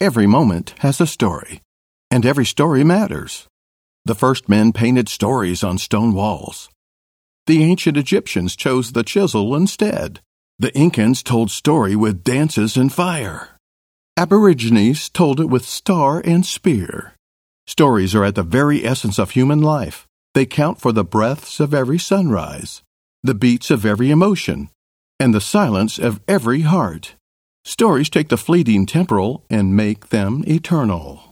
Every moment has a story, and every story matters. The first men painted stories on stone walls. The ancient Egyptians chose the chisel instead. The Incans told story with dances and fire. Aborigines told it with star and spear. Stories are at the very essence of human life. They count for the breaths of every sunrise, the beats of every emotion, and the silence of every heart. Stories take the fleeting temporal and make them eternal.